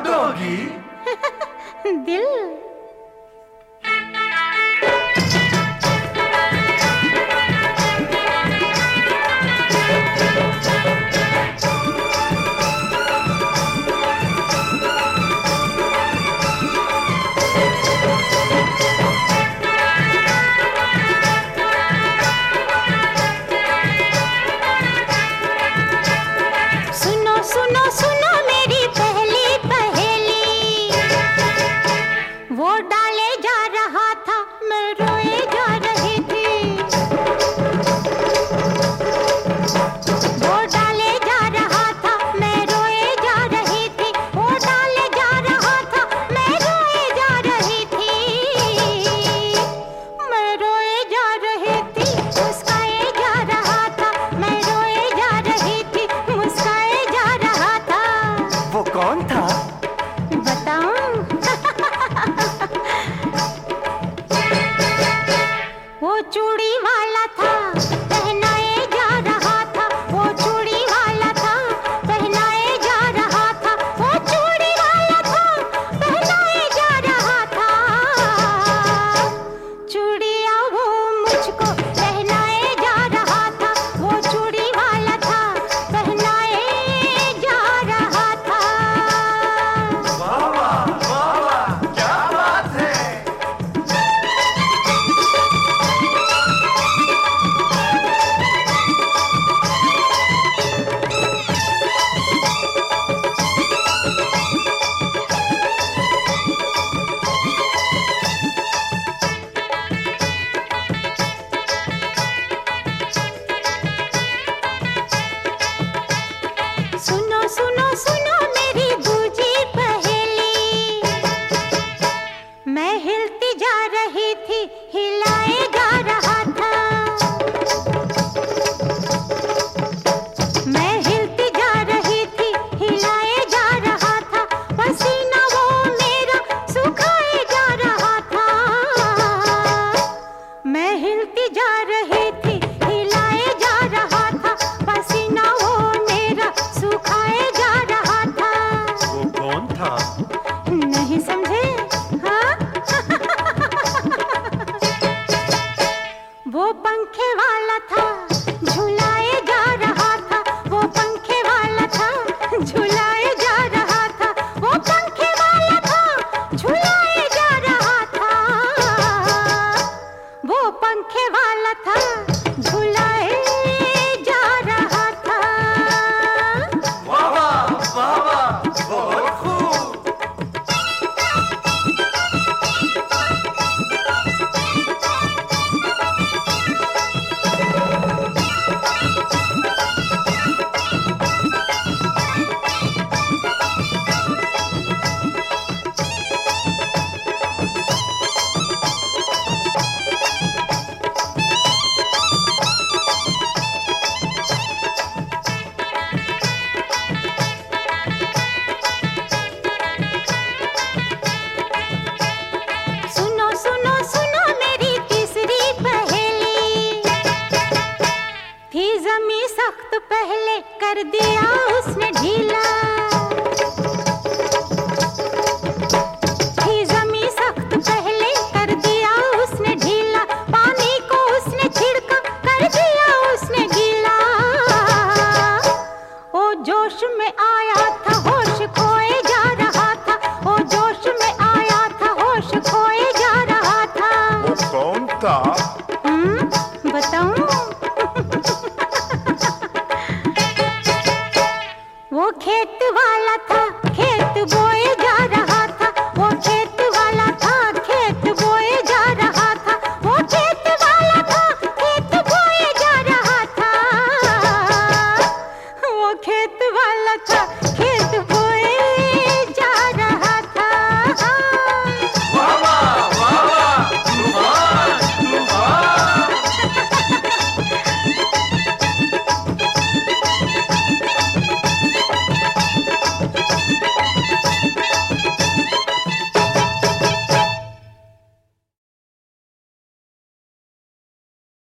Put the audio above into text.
Doggy? दिल। सुनो मेरी पहली पहेली, वो डाले जा रहा था, मैं रोए जा रही थी। वो डाले जा रहा था, मैं रोए जा रही थी। वो डाले जा रहा था, मैं रोए जा रही थी। मैं रोए जा रही थी, मुस्काए जा रहा था। मैं रोए जा रही थी, मुस्काए जा रहा था। वो कौन था? बताऊं? वो चूड़ी वाला था, पहनाए जा रहा था। वो चूड़ी वाला था, पहनाए जा रहा था। वो चूड़ी वाला था, पहनाए जा रहा था। चूड़ियां वो मुझको पहनाए जा रहा था। वो चूड़ी वाला था, पहनाए जा रहा था। वाह वाह वाह वाह, क्या बात है। सुनो मेरी दूजी पहेली, मैं हिलती जा रही थी, हिलाए जा रहा था। मैं हिलती जा रही थी, हिलाए जा रहा था। पसीना वो मेरा सुखाए जा रहा था। मैं हिलती जा रही थी, हिलाए जा रहा था। पसीना वो मेरा सुखाए जा रहा था। वो कौन था?